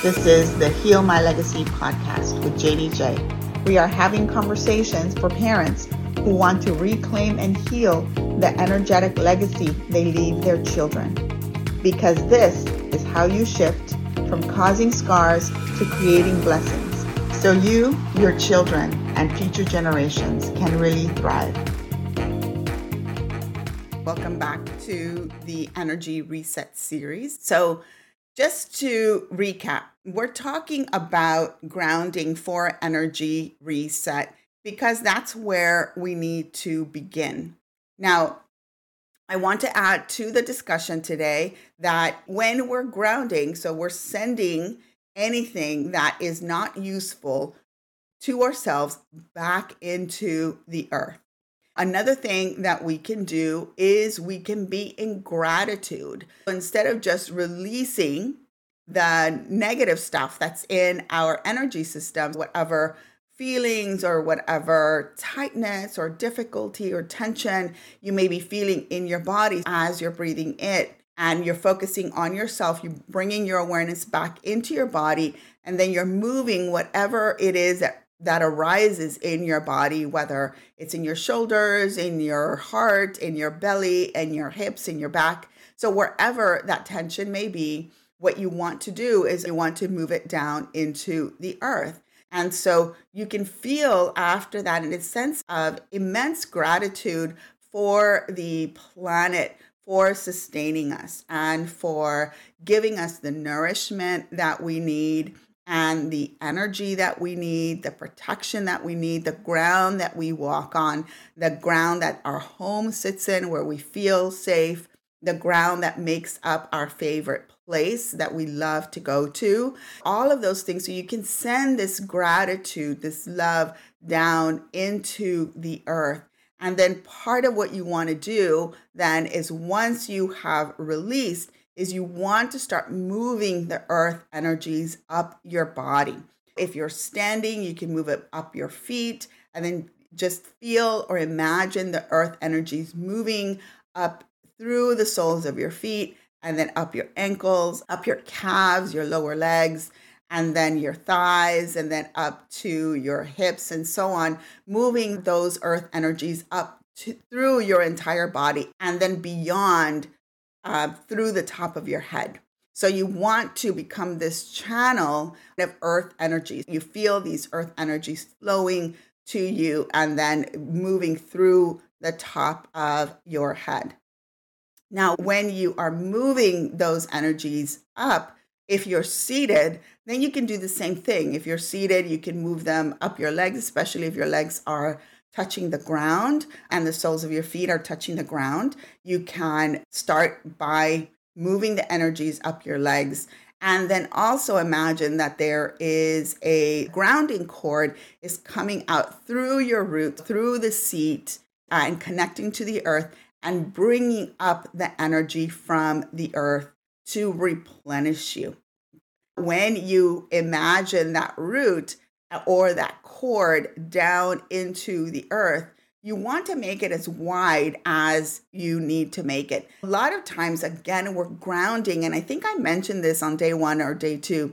This is the Heal My Legacy podcast with Janie J. We are having conversations for parents who want to reclaim and heal the energetic legacy they leave their children. Because this is how you shift from causing scars to creating blessings, so you, your children, and future generations can really thrive. Welcome back to the Energy Reset series. So just to recap, we're talking about grounding for energy reset because that's where we need to begin. Now, I want to add to the discussion today that when we're grounding, so we're sending anything that is not useful to ourselves back into the earth. Another thing that we can do is we can be in gratitude. Instead of just releasing the negative stuff that's in our energy system, whatever feelings or whatever tightness or difficulty or tension you may be feeling in your body as you're breathing it and you're focusing on yourself, you're bringing your awareness back into your body, and then you're moving whatever it is that arises in your body, whether it's in your shoulders, in your heart, in your belly, in your hips, in your back. So wherever that tension may be, what you want to do is you want to move it down into the earth. And so you can feel after that in a sense of immense gratitude for the planet, for sustaining us and for giving us the nourishment that we need and the energy that we need, the protection that we need, the ground that we walk on, the ground that our home sits in where we feel safe, the ground that makes up our favorite place that we love to go to, all of those things. So you can send this gratitude, this love down into the earth. And then part of what you want to do then is once you have released, is you want to start moving the earth energies up your body. If you're standing, you can move it up your feet and then just feel or imagine the earth energies moving up through the soles of your feet and then up your ankles, up your calves, your lower legs, and then your thighs, and then up to your hips and so on, moving those earth energies up through your entire body and then beyond through the top of your head. So you want to become this channel of earth energies. You feel these earth energies flowing to you and then moving through the top of your head. Now, when you are moving those energies up, if you're seated, then you can do the same thing. If you're seated, you can move them up your legs, especially if your legs are touching the ground and the soles of your feet are touching the ground. You can start by moving the energies up your legs. And then also imagine that there is a grounding cord is coming out through your root, through the seat, and connecting to the earth and bringing up the energy from the earth to replenish you. When you imagine that root or that cord down into the earth, you want to make it as wide as you need to make it. A lot of times, again, we're grounding, and I think I mentioned this on day 1 or day 2.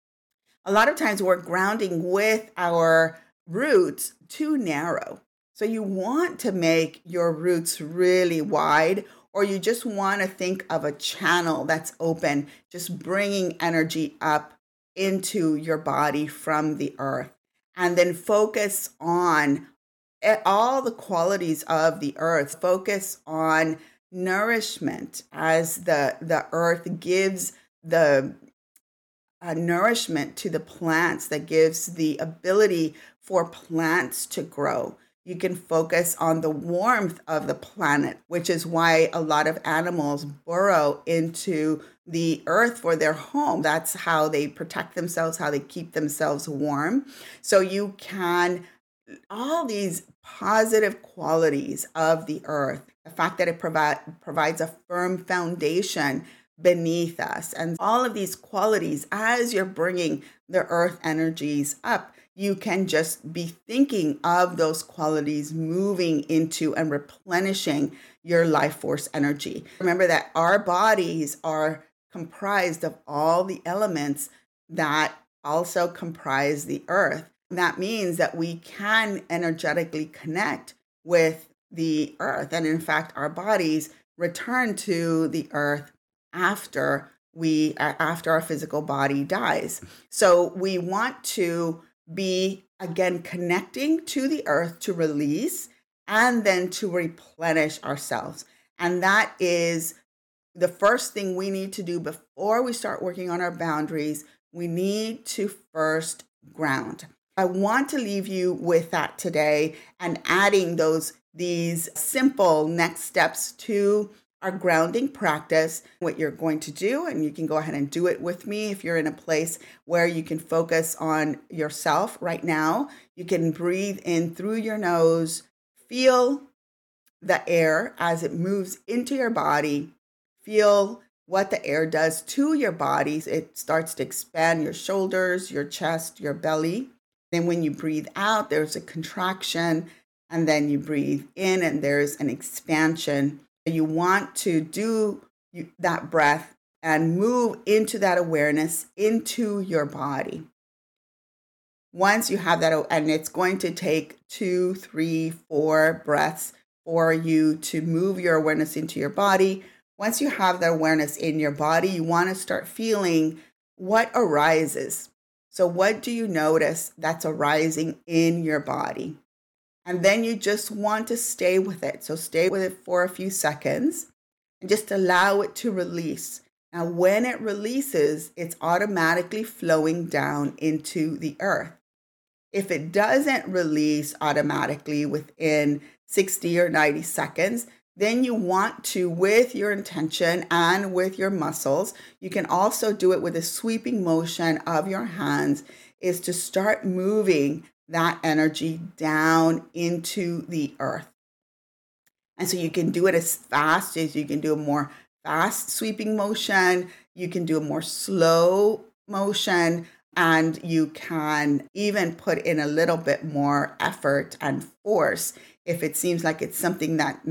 A lot of times we're grounding with our roots too narrow. So you want to make your roots really wide, or you just want to think of a channel that's open, just bringing energy up into your body from the earth. And then focus on all the qualities of the earth. Focus on nourishment as the earth gives the nourishment to the plants, that gives the ability for plants to grow. You can focus on the warmth of the planet, which is why a lot of animals burrow into the earth for their home. That's how they protect themselves, how they keep themselves warm. So you can, all these positive qualities of the earth, the fact that it provides a firm foundation beneath us, and all of these qualities, as you're bringing the earth energies up, you can just be thinking of those qualities moving into and replenishing your life force energy. Remember that our bodies are comprised of all the elements that also comprise the earth. That means that we can energetically connect with the earth. And in fact, our bodies return to the earth after our physical body dies. So we want to be again connecting to the earth to release and then to replenish ourselves. And that is the first thing we need to do before we start working on our boundaries. We need to first ground. I want to leave you with that today and adding these simple next steps to our grounding practice. What you're going to do, and you can go ahead and do it with me if you're in a place where you can focus on yourself right now. You can breathe in through your nose, feel the air as it moves into your body, feel what the air does to your bodies. It starts to expand your shoulders, your chest, your belly. Then when you breathe out, there's a contraction, and then you breathe in and there's an expansion. You want to do that breath and move into that awareness into your body. Once you have that, and it's going to take 2, 3, 4 breaths for you to move your awareness into your body. Once you have that awareness in your body, you want to start feeling what arises. So what do you notice that's arising in your body? And then you just want to stay with it. So stay with it for a few seconds and just allow it to release. Now, when it releases, it's automatically flowing down into the earth. If it doesn't release automatically within 60 or 90 seconds, then you want to, with your intention and with your muscles, you can also do it with a sweeping motion of your hands, is to start moving that energy down into the earth. And so you can do it as fast as you can do a more fast sweeping motion. You can do a more slow motion, and you can even put in a little bit more effort and force if it seems like it's something that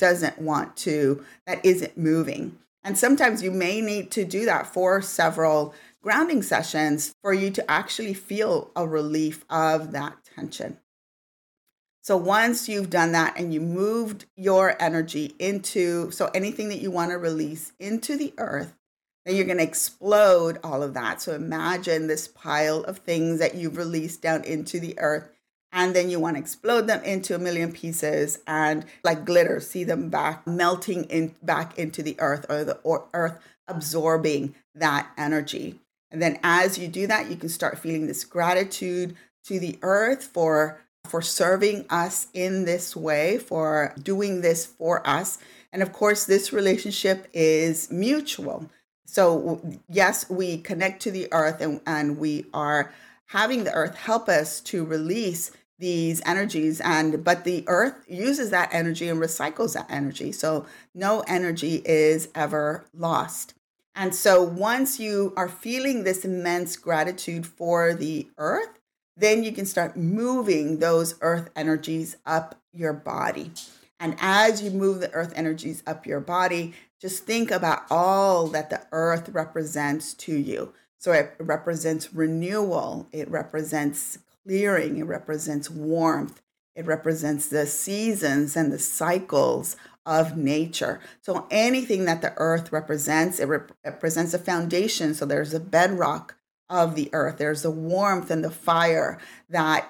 isn't moving. And sometimes you may need to do that for several grounding sessions for you to actually feel a relief of that tension. So once you've done that and you moved your energy so anything that you want to release into the earth, then you're going to explode all of that. So imagine this pile of things that you've released down into the earth, and then you want to explode them into a million pieces, and like glitter, see them melting back into the earth, or the earth absorbing that energy. And then as you do that, you can start feeling this gratitude to the earth for serving us in this way, for doing this for us. And of course, this relationship is mutual. So yes, we connect to the earth, and we are having the earth help us to release these energies, but the earth uses that energy and recycles that energy. So no energy is ever lost. And so once you are feeling this immense gratitude for the earth, then you can start moving those earth energies up your body. And as you move the earth energies up your body, just think about all that the earth represents to you. So it represents renewal, it represents clearing, it represents warmth, it represents the seasons and the cycles of nature. So anything that the earth represents, it represents a foundation. So there's a bedrock of the earth. There's the warmth and the fire that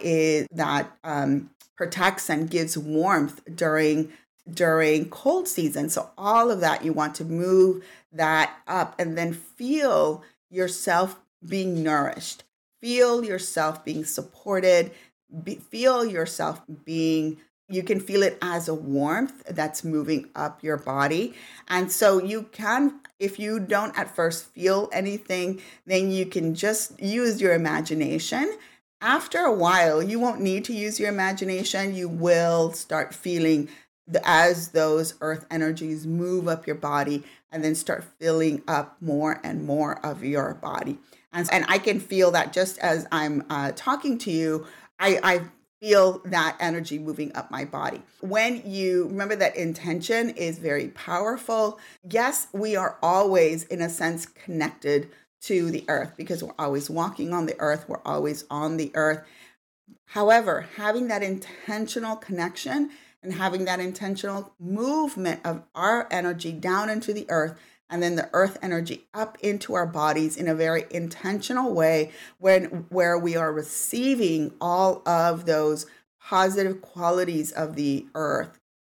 protects and gives warmth during cold season. So all of that, you want to move that up and then feel yourself being nourished, feel yourself being supported, feel yourself you can feel it as a warmth that's moving up your body. And so you can, if you don't at first feel anything, then you can just use your imagination. After a while, you won't need to use your imagination. You will start feeling as those earth energies move up your body and then start filling up more and more of your body. And I can feel that just as I'm talking to you, I feel that energy moving up my body. When you remember that intention is very powerful. Yes, we are always, in a sense, connected to the earth because we're always walking on the earth. We're always on the earth. However, having that intentional connection and having that intentional movement of our energy down into the earth and then the earth energy up into our bodies in a very intentional way where we are receiving all of those positive qualities of the earth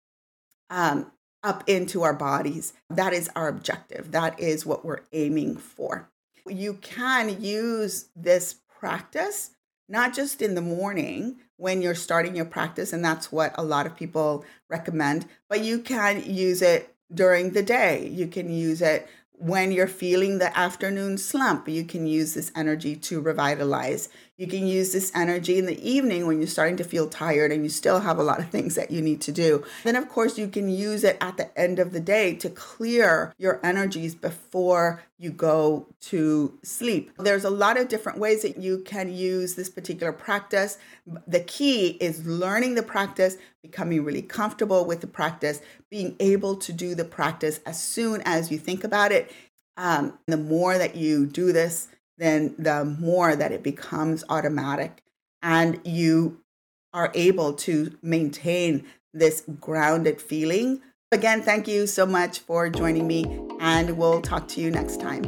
up into our bodies. That is our objective. That is what we're aiming for. You can use this practice not just in the morning when you're starting your practice, and that's what a lot of people recommend, but you can use it during the day. You can use it when you're feeling the afternoon slump. You can use this energy to revitalize. You can use this energy in the evening when you're starting to feel tired and you still have a lot of things that you need to do. Then, of course, you can use it at the end of the day to clear your energies before you go to sleep. There's a lot of different ways that you can use this particular practice. The key is learning the practice, becoming really comfortable with the practice, being able to do the practice as soon as you think about it. The more that you do this, then the more that it becomes automatic and you are able to maintain this grounded feeling. Again, thank you so much for joining me, and we'll talk to you next time.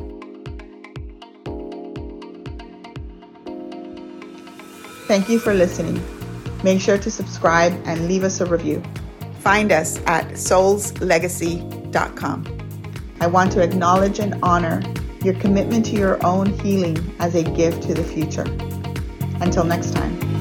Thank you for listening. Make sure to subscribe and leave us a review. Find us at soulslegacy.com. I want to acknowledge and honor your commitment to your own healing as a gift to the future. Until next time.